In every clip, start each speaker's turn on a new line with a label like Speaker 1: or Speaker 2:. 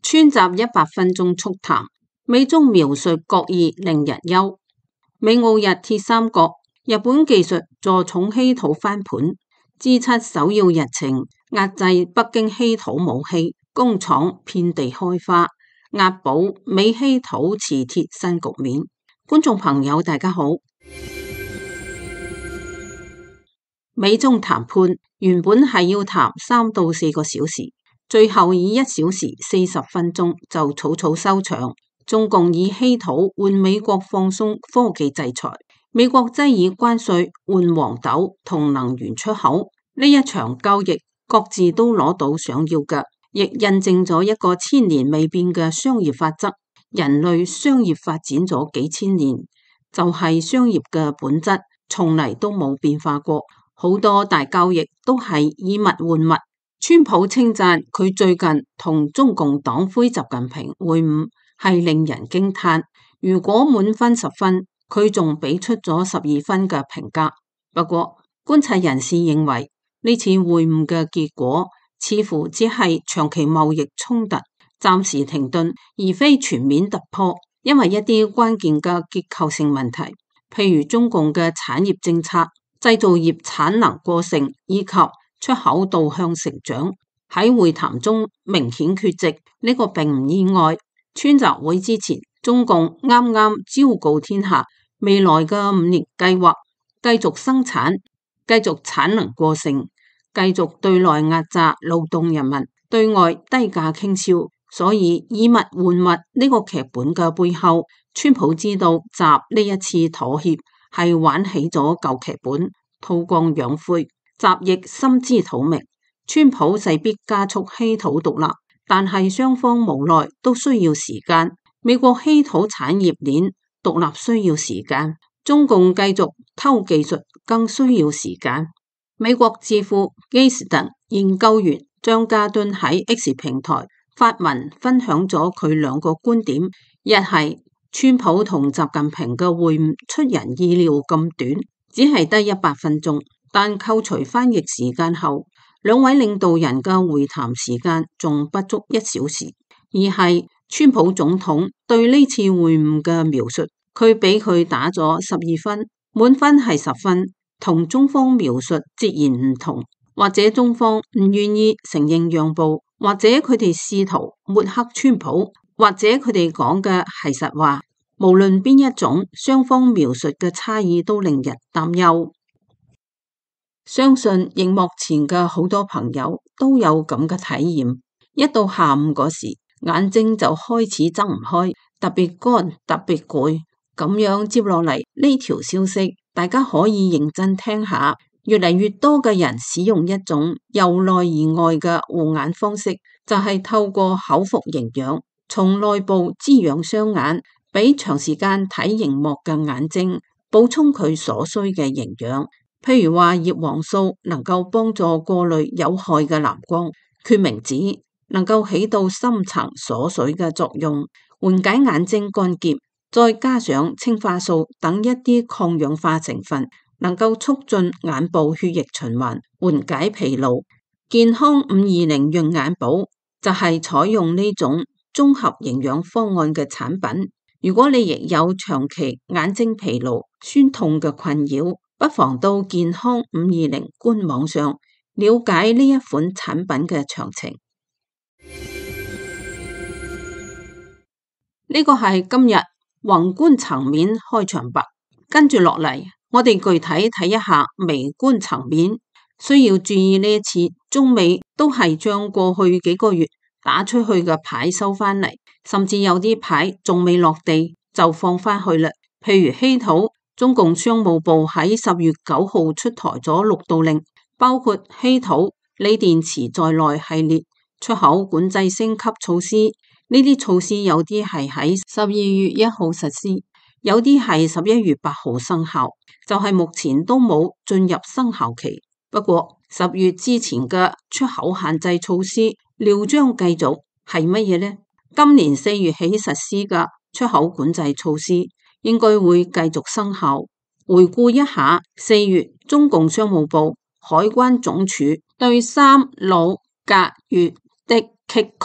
Speaker 1: 川習100分鐘速談，美中描述各異令人憂。美澳日鐵三角，日本技術助重稀土翻盤，G7首要日程壓制北京稀土武器，工廠遍地開花，押寶美稀土磁鐵新局面。觀眾朋友大家好。美中談判原本係要談3到4個小時，最後以1小時40分鐘就草草收場。中共以稀土換美國放鬆科技制裁，美國則以關稅換黃豆同能源出口。呢一場交易各自都攞到想要嘅，亦印證咗一個千年未變嘅商業法則。人類商業發展咗幾千年，就係商業嘅本質從嚟都冇變化過。好多大交易都係以物換物。川普稱讚佢最近同中共黨魁習近平會晤係令人驚嘆。如果滿分10分，佢仲俾出咗12分嘅評價。不過觀察人士認為呢次會晤嘅結果似乎只係長期貿易衝突暫時停頓，而非全面突破。因為一啲關鍵嘅結構性問題，譬如中共嘅產業政策、製造業產能過剩以及出口導向成長，喺會談中明顯缺席。呢個並唔意外。川習會之前，中共啱啱昭告天下，未來嘅5年計劃繼續生產，繼續產能過剩，繼續對內壓榨勞動人民，對外低價傾銷。所以以物換物呢個劇本嘅背後，川普知道習呢一次妥協係玩起咗舊劇本，韜光養晦。習亦心知肚明，川普勢必加速稀土獨立，但係雙方無奈都需要時間。美國稀土產業鏈獨立需要時間，中共繼續偷技術更需要時間。美國智庫基斯頓研究員張家敦喺 X 平台發文分享咗佢2個觀點：一係川普同習近平嘅會晤出人意料咁短，只係得100分鐘。但扣除翻譯時間後，2位領導人嘅會談時間仲不足1小時。二係川普總統對呢次會晤嘅描述，佢俾佢打咗12分，滿分係10分，同中方描述截然唔同。或者中方唔願意承認讓步，或者佢哋試圖抹黑川普，或者佢哋講嘅係實話。無論邊一種，雙方描述嘅差異都令人擔憂。相信熒幕前嘅好多朋友都有咁嘅體驗，一到下午嗰時，眼睛就開始睜唔開，特別乾，特別攰。咁樣接落嚟呢條消息，大家可以認真聽下。越嚟越多嘅人使用一種由內而外嘅護眼方式，就係透過口服營養，從內部滋養雙眼，俾長時間睇熒幕嘅眼睛補充佢所需嘅營養。譬如話葉黃素能夠幫助過濾有害嘅藍光，決明子能夠起到深層鎖水嘅作用，緩解眼睛乾澀，再加上青花素等一啲抗氧化成分，能夠促進眼部血液循環，緩解疲勞。健康520潤眼寶就係採用呢種綜合營養方案嘅產品。如果你亦有長期眼睛疲勞、酸痛嘅困擾，不妨到健康520官網上了解呢一款產品嘅詳情。呢個係今日宏觀層面開場白，跟住落嚟，我哋具體睇一下微觀層面。需要注意呢一次中美都係將過去幾個月打出去嘅牌收翻嚟，甚至有啲牌仲未落地就放翻去啦。譬如稀土，中共商務部喺10月9號出台咗6道令，包括稀土、鋰電池在內系列出口管制升級措施。呢啲措施有啲係喺12月1號實施，有啲係11月8號生效，就係目前都冇進入生效期。不過10月之前嘅出口限制措施料將繼續，係乜嘢呢？今年4月起實施嘅出口管制措施應該會繼續生效。回顧一下，4月中共商務部、海關總署對3、鋁、鎘、鋁的拮抗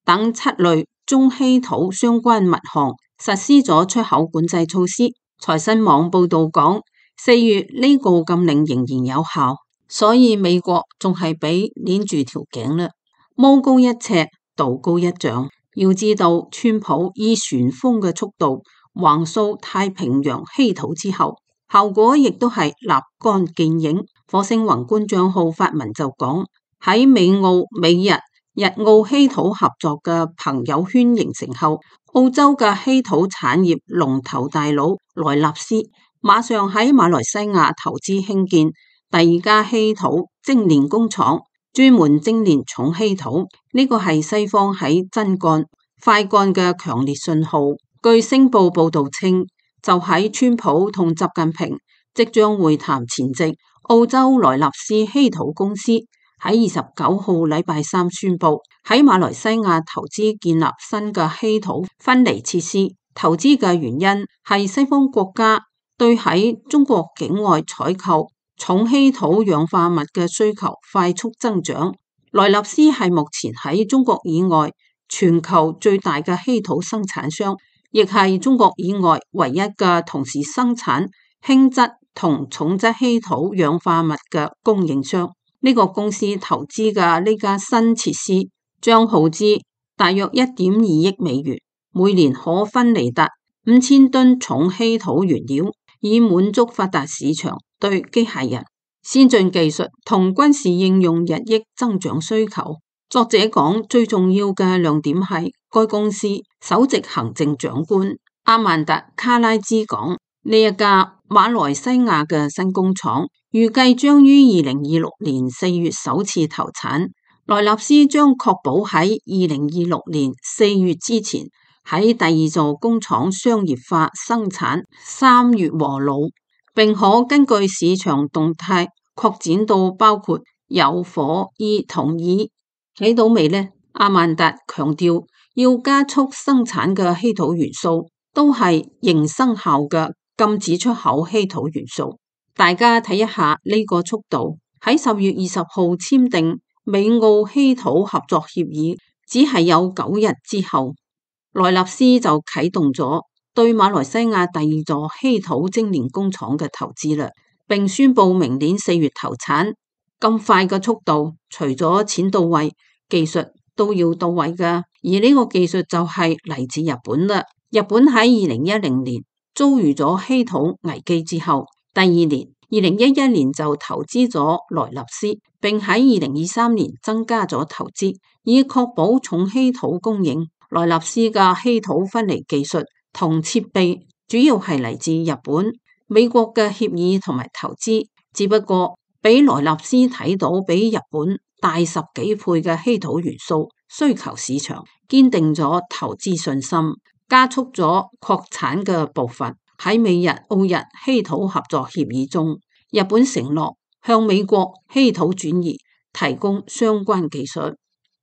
Speaker 1: 等7類中稀土相關物項實施咗出口管制措施。財新網報道講，4月呢個禁令仍然有效，所以美國仲係俾捏住條頸啦。魔高一尺，道高一丈。要知道，川普以旋風嘅速度橫掃太平洋稀土之後，效果亦都係立竿見影。火星宏觀賬號發文就講，喺美澳、美日、日澳稀土合作嘅朋友圈形成後，澳洲嘅稀土產業龍頭大佬萊納斯馬上喺馬來西亞投資興建第2家稀土精煉工廠，專門精煉重稀土。呢個係西方喺真幹、快幹嘅強烈信號。據星報報道稱，就喺川普同習近平即將會談前夕，澳洲萊納斯稀土公司喺29號禮拜三宣布喺馬來西亞投資建立新嘅稀土分離設施。投資嘅原因係西方國家對喺中國境外採購重稀土氧化物嘅需求快速增長。萊納斯係目前喺中國以外全球最大嘅稀土生產商，亦係中國以外唯一嘅同時生產輕質同重質稀土氧化物嘅供應商。呢個公司投資嘅呢家新設施將耗資大約1.2億美元，每年可分離達5000噸重稀土原料，以滿足發達市場對機械人、先進技術同軍事應用日益增長需求。作者講，最重要嘅亮點係該公司首席行政長官阿曼達卡拉茲講，呢一家馬來西亞嘅新工廠預計將於2026年4月首次投產。萊納斯將確保喺2026年4月之前喺第2座工廠商業化生產3月和爐，並可根據市場動態擴展到包括鈾、鈷、銥同銥。睇到未呢？阿曼達強調要加速生產嘅稀土元素都係仍生效嘅禁止出口稀土元素。大家睇一下呢個速度，喺10月20號簽訂美澳稀土合作協議，只係有9日之後，萊納斯就啟動咗對馬來西亞第2座稀土精煉工廠嘅投資啦，並宣布明年4月投產。咁快嘅速度，除咗錢到位，技術都要到位噶。而呢個技術就係嚟自日本啦。日本喺2010年遭遇咗稀土危機之後，第2年2011年就投資咗萊納斯，並喺2023年增加咗投資，以確保重稀土供應。萊納斯嘅稀土分離技術同設備主要係嚟自日本。美國嘅協議同埋投資只不過俾萊納斯睇到比日本大10幾倍嘅稀土元素需求市場，堅定咗投資信心，加速咗擴產嘅步伐。喺美日澳日稀土合作協議中，日本承諾向美國稀土轉移提供相關技術。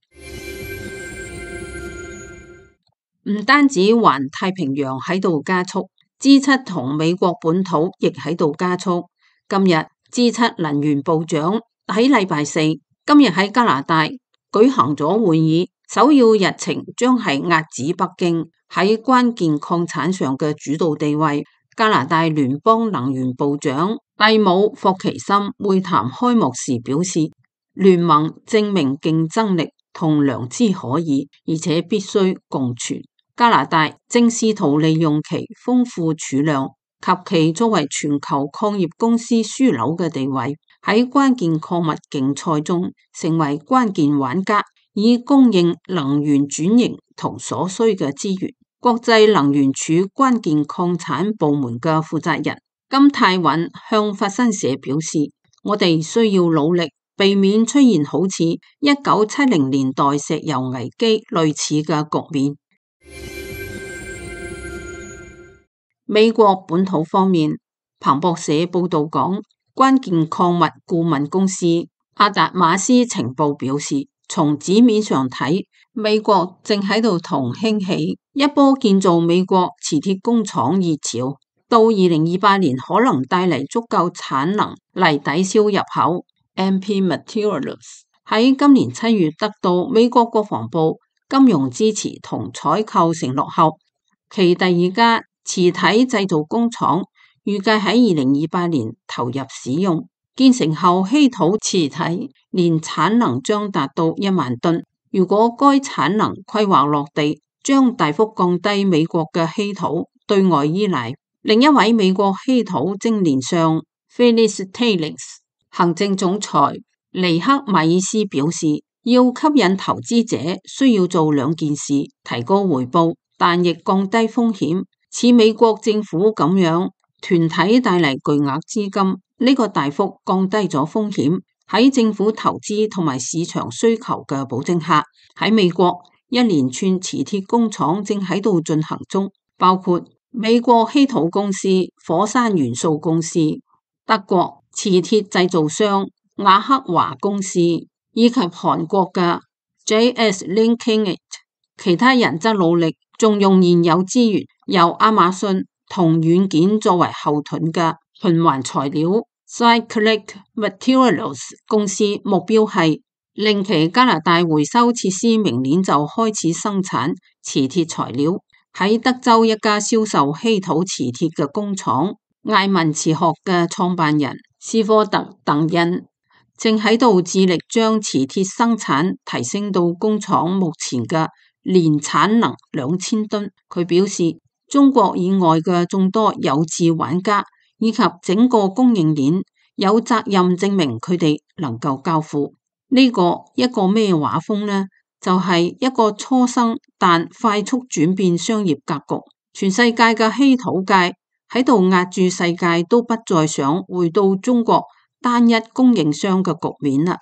Speaker 1: 唔單止環太平洋喺度加速，G7同美國本土亦喺度加速。今日G7能源部長喺禮拜四今日喺加拿大舉行咗會議，首要日程將係壓止北京喺關鍵礦產上嘅主導地位。加拿大聯邦能源部長蒂姆霍奇森會談開幕時表示，聯盟證明競爭力同良知可以，而且必須共存。加拿大正試圖利用其豐富儲量及其作為全球礦業公司樞紐嘅地位，喺關鍵礦物競賽中成為關鍵玩家，以供應能源轉型同所需嘅資源。國際能源署關鍵礦產部門嘅負責人金泰允向法新社表示，我哋需要努力避免出現好似1970年代石油危機類似嘅局面。美國本土方面，彭博社報道講，關鍵礦物顧問公司阿達馬斯情報表示，從紙面上睇，美國正喺度同興起一波建造美國磁鐵工廠熱潮，到2028年可能帶嚟足夠產能嚟抵消入口。MP Materials 喺今年7月得到美國國防部金融支持同採購承諾後，其第二家磁體製造工廠預計喺2028年投入使用。建成後，稀土磁體年產能將達到1萬噸。如果該產能規劃落地，將大幅降低美國嘅稀土對外依賴。另一位美國稀土精煉商 Phyllis Taylor 行政總裁尼克馬爾斯表示，要吸引投資者，需要做2件事：提高回報，但亦降低風險。似美國政府咁樣，團體帶嚟巨額資金，呢個大幅降低咗風險。喺政府投資同埋市場需求嘅保證下，喺美國一連串磁鐵工廠正喺度進行中，包括美國稀土公司、火山元素公司、德國磁鐵製造商雅克華公司以及韓國嘅 JS Linkage。其他人則努力重用現有資源，由亞馬遜同軟件作為後盾嘅循環材料 Cyclic Materials 公司，目標係令其加拿大回收設施明年就開始生產磁鐵材料。喺德州一家銷售稀土磁鐵嘅工廠艾文磁學嘅創辦人斯科特鄧恩正喺度致力將磁鐵生產提升到工廠目前嘅年產能2000噸。佢表示，中國以外嘅眾多有志玩家以及整個供應鏈有責任證明佢哋能夠交付。呢個一個咩畫風呢？就係一個初生但快速轉變商業格局。全世界嘅稀土界喺度壓住世界，都不再想回到中國單一供應商嘅局面啦。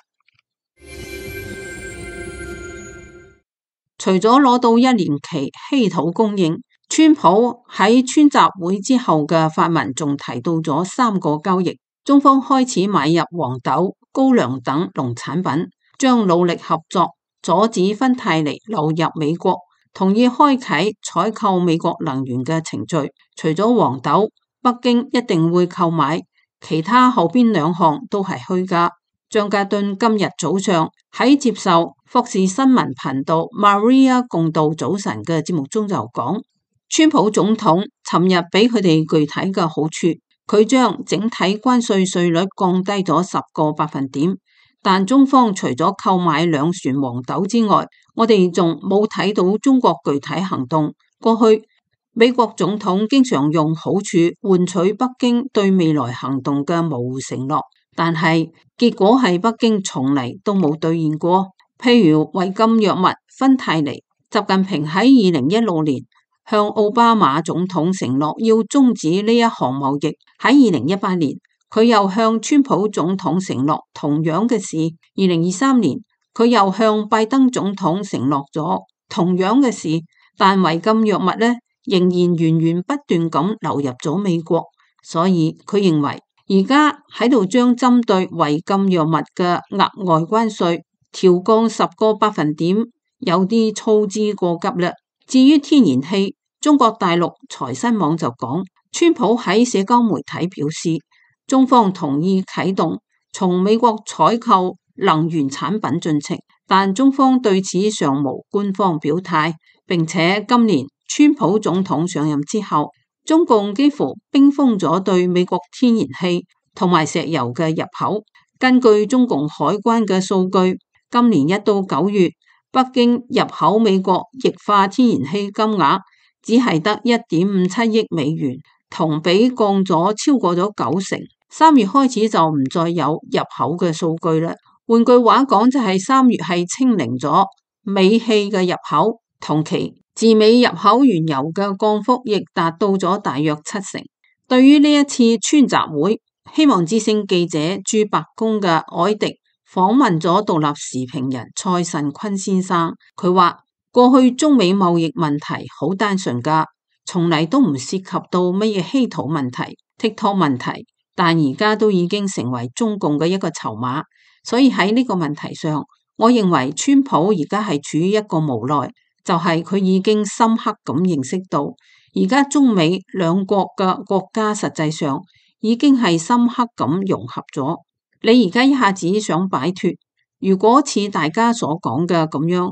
Speaker 1: 除咗攞到1年期稀土供應，川普喺川習會之後嘅發文仲提到咗3個交易。中方開始買入黃豆、高粱等農產品，將努力合作，阻止芬太尼流入美國，同意開啟採購美國能源嘅程序。除咗黃豆，北京一定會購買，其他後邊2項都係虛假。張家敦今日早上喺接受霍士新聞頻道 Maria 共度早晨嘅節目中就講，川普總統尋日俾佢哋具體嘅好處，佢將整體關稅稅率降低咗10個百分點，但中方除咗購買2船黃豆之外，我哋仲冇睇到中國具體行動。過去美國總統經常用好處換取北京對未來行動嘅模糊承諾，但係結果係北京從嚟都冇兌現過。譬如違禁藥物芬太尼，習近平喺2016年向奧巴馬總統承諾要終止呢一項貿易，喺2018年佢又向川普總統承諾同樣嘅事，2023年佢又向拜登總統承諾咗同樣嘅事，但違禁藥物呢仍然源源不斷咁流入咗美國，所以佢認為而家喺度將針對違禁藥物嘅額外關稅調降10個百分點，有啲操之過急啦。至於天然氣，中國大陸財新網就講，川普喺社交媒體表示，中方同意啟動從美國採購能源產品進程，但中方對此尚無官方表態。並且今年川普總統上任之後，中共幾乎冰封咗對美國天然氣同埋石油嘅入口。根據中共海關嘅數據，今年1到9月，北京入口美國液化天然氣金額只係得1.57億美元，同比降咗超過咗90%。3月開始就唔再有入口嘅數據啦。換句話講，就係3月係清零咗美氣嘅入口，同期自美入口原油嘅降幅亦達到咗大約70%。對於呢一次川習會，希望之聲記者駐白宮嘅凱迪訪問咗獨立時評人蔡慎坤先生，佢話過去中美貿易問題好單純噶，從嚟都唔涉及到乜嘢稀土問題、TikTok 問題，但而家都已經成為中共嘅一個籌碼。所以喺呢個問題上，我認為川普而家係處於一個無奈，就係佢已經深刻咁認識到，而家中美兩國嘅國家實際上已經係深刻咁融合咗。你而家一下子想擺脫，如果似大家所講嘅咁樣，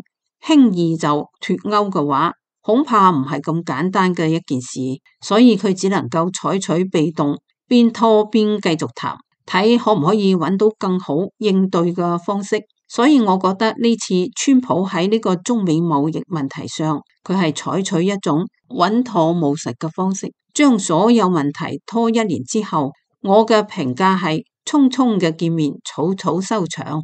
Speaker 1: 輕易就脫鈎嘅話，恐怕唔係咁簡單嘅一件事，所以佢只能夠採取被動，邊拖邊繼續談，睇可唔可以揾到更好應對嘅方式。所以我覺得呢次川普喺呢個中美貿易問題上，佢係採取一種穩妥務實嘅方式，將所有問題拖1年之後，我嘅評價係匆匆嘅見面，草草收場。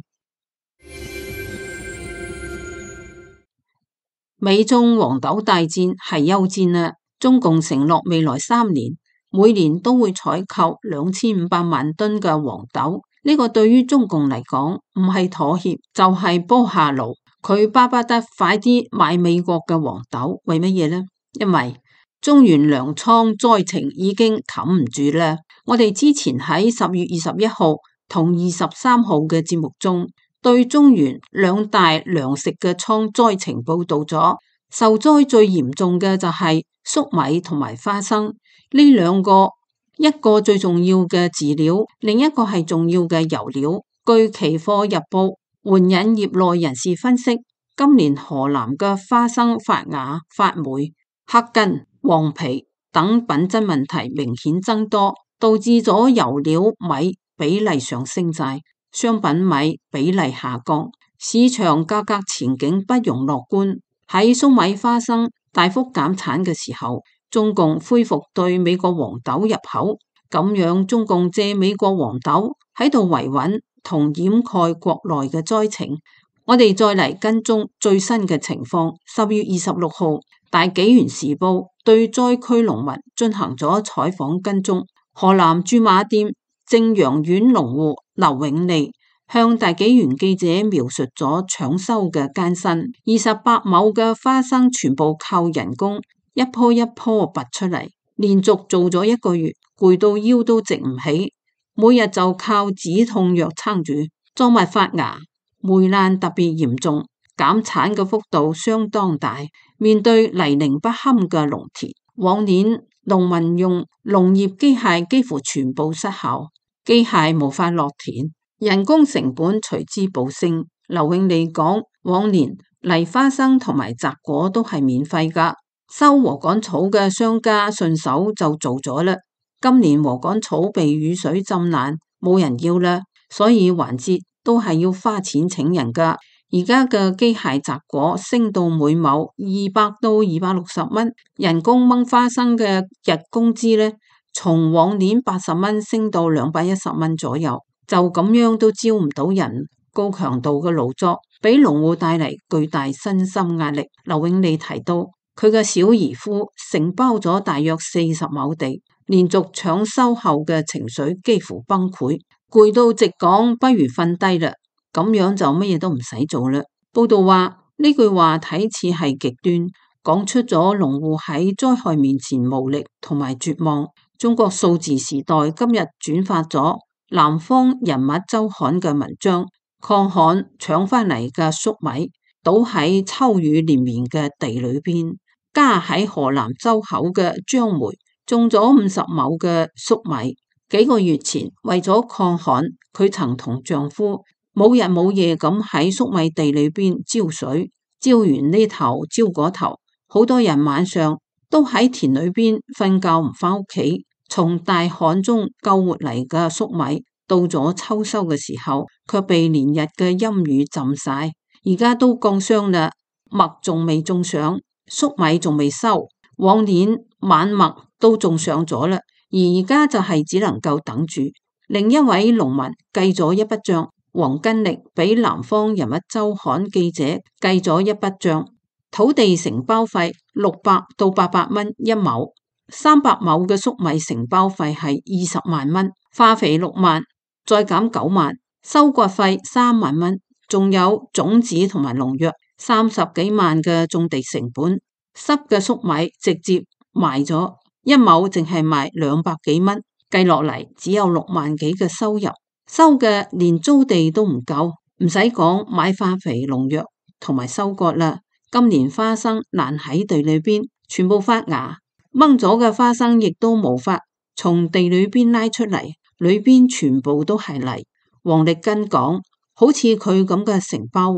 Speaker 1: 美中黃豆大戰係休戰啦，中共承諾未來3年每年都會採購2500萬噸嘅黃豆，呢個對於中共嚟講唔係妥協就係坡下驢，佢巴不得快啲買美國嘅黃豆，為乜嘢呢？因為中原糧倉災情已經冚唔住啦。我哋之前喺10月21號同23號嘅節目中，對中原2大糧食嘅倉災情報道咗，受災最嚴重嘅就係粟米同埋花生，呢2個，一個最重要嘅飼料，另一個係重要嘅油料。據期貨日報援引業內人士分析，今年河南嘅花生發芽、發霉、黑根、黃皮等品質問題明顯增多，導致咗油料米比例上升晒，商品米比例下降，市場價格前景不容樂觀。喺粟米花生大幅減產嘅時候，中共恢復對美國黃豆入口，咁樣中共借美國黃豆喺度維穩同掩蓋國內嘅災情。我哋再嚟跟蹤最新嘅情況。10月26號，大紀元時報對災區農民進行咗採訪跟蹤。河南駐馬店正陽縣農戶劉永利向大紀元記者描述咗搶收嘅艱辛，28畝嘅花生全部靠人工一棵一棵拔出嚟，連續做咗1個月，攰到腰都直唔起，每日就靠止痛藥撐住。作物發芽，霉爛特別嚴重，減產嘅幅度相當大。面對泥濘不堪嘅農田，往年農民用農業機械幾乎全部失效，機械無法落田，人工成本隨之暴升。劉永利講，往年犁花生同埋摘果都係免費㗎，收禾稈草嘅商家順手就做咗啦。今年禾稈草被雨水浸爛，冇人要啦，所以環節都係要花錢請人㗎。而家嘅機械摘果升到每畝200到260蚊，人工掹花生嘅日工資呢，從往年80蚊升到210蚊左右，就咁樣都招唔到人，高強度嘅勞作俾農戶帶嚟巨大身心壓力。劉永利提到，佢嘅小姨夫承包咗大約40畝地，連續搶收後嘅情緒幾乎崩潰，攰到直講不如瞓低啦。咁樣就乜嘢都唔使做啦。報道話呢句話睇似係極端，講出咗農戶喺災害面前無力同埋絕望。中國數字時代今日轉發咗南方人物周刊嘅文章，抗旱搶翻嚟嘅粟米倒喺秋雨連綿嘅地裏邊。家喺河南周口嘅張梅種咗50畝嘅粟米，幾個月前為咗抗旱，佢曾同丈夫冇日冇夜咁喺粟米地裏邊澆水，澆完呢頭澆嗰頭，好多人晚上都喺田裏邊瞓覺唔返屋企。從大旱中救活嚟嘅粟米，到咗秋收嘅時候，卻被連日嘅陰雨浸晒，而家都降霜啦，麥仲未種上，粟米仲未收，往年晚麥都種上咗啦，而家就係只能夠等住。另一位農民計咗一筆賬，黃根力俾南方人物周刊記者計咗一筆賬，土地承包費600到800蚊一畝，300畝嘅粟米承包費係20萬蚊，化肥6萬，再減9萬，收割費3萬蚊，仲有種子同埋農藥30幾萬嘅種地成本，濕嘅粟米直接賣咗一畝，淨係賣200幾蚊，計落嚟只有6萬幾嘅收入。收嘅連租地都唔夠，唔使講買化肥農藥同埋收割啦。今年花生爛喺地裏邊，全部發芽，掹咗嘅花生亦都無法從地裏邊拉出嚟，裏邊全部都係泥。黃力根講，好似佢咁嘅承包戶，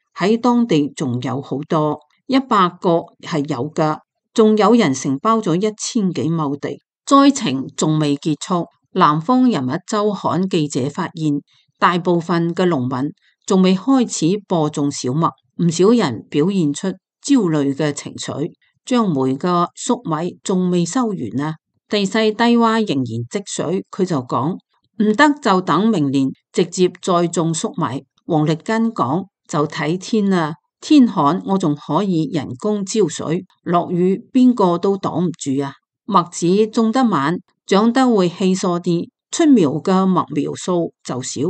Speaker 1: 喺當地仲有好多，100個係有㗎，仲有人承包咗1000幾畝地。災情仲未結束，南方人物週刊記者發現，大部分嘅農民仲未開始播種小麥，唔少人表現出焦慮嘅情緒。張梅嘅粟米仲未收完啊，地勢低洼仍然積水，佢就講唔得就等明年直接再種粟米。黃力根講就睇天啦，天旱我仲可以人工澆水，落雨邊個都擋唔住啊。麥子種得晚，長得會稀疏啲，出苗嘅麥苗數就少。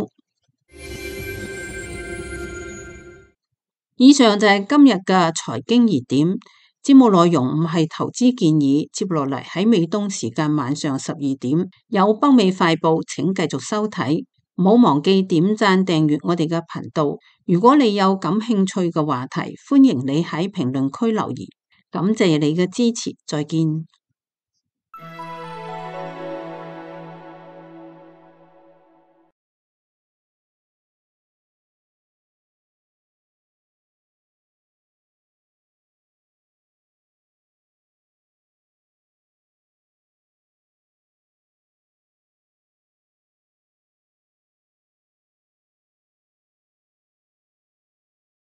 Speaker 1: 以上就係今日嘅財經熱點。節目內容唔係投資建議，接落嚟喺美東時間晚上12點有北美快報，請繼續收睇。唔好忘記點讚訂閱我哋嘅頻道。如果你有感興趣嘅話題，歡迎你喺評論區留言。感謝你嘅支持，再見。